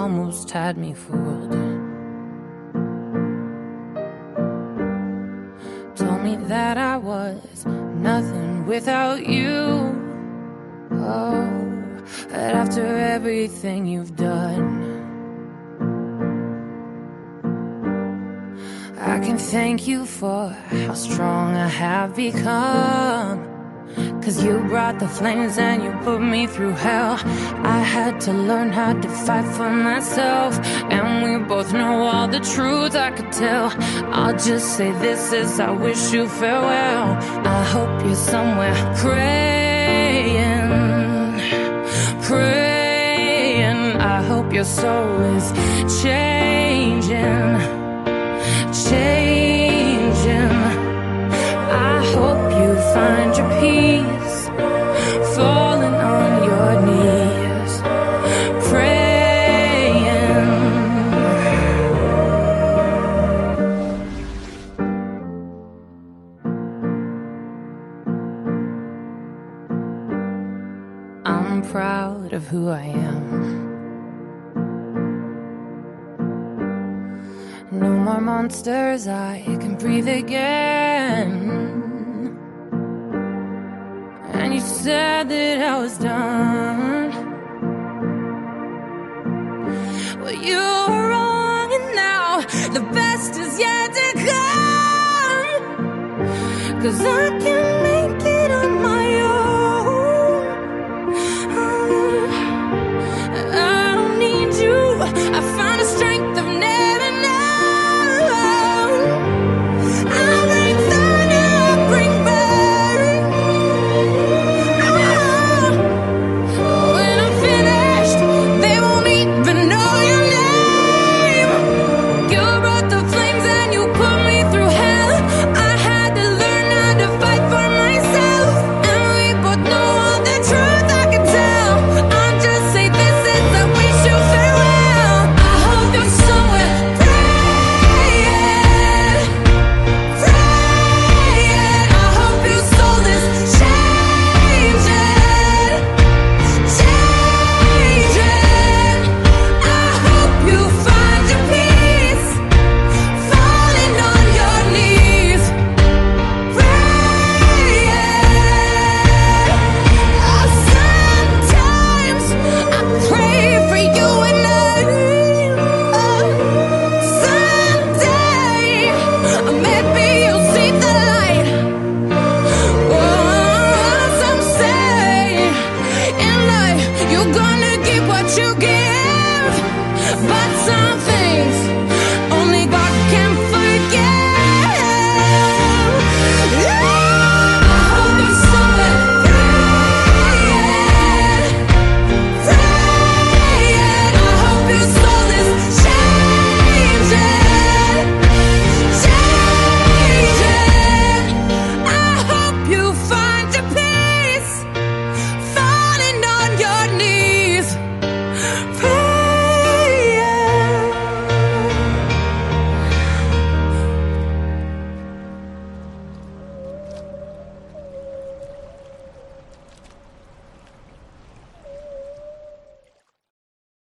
almost had me fooled. Told me that I was nothing without you. Oh, that after everything you've done, I can thank you for how strong I have become. 'Cause you brought the flames and you put me through hell. I had to learn how to fight for myself, and we both know all the truth I could tell. I'll just say this as I wish you farewell. I hope you're somewhere praying, praying. I hope your soul is changing, changing. I hope you find your peace, falling on your knees, praying. I'm proud of who I am. No more monsters, I can breathe again. And you said that I was done. Well, you were wrong, and now the best is yet to come. 'Cause I can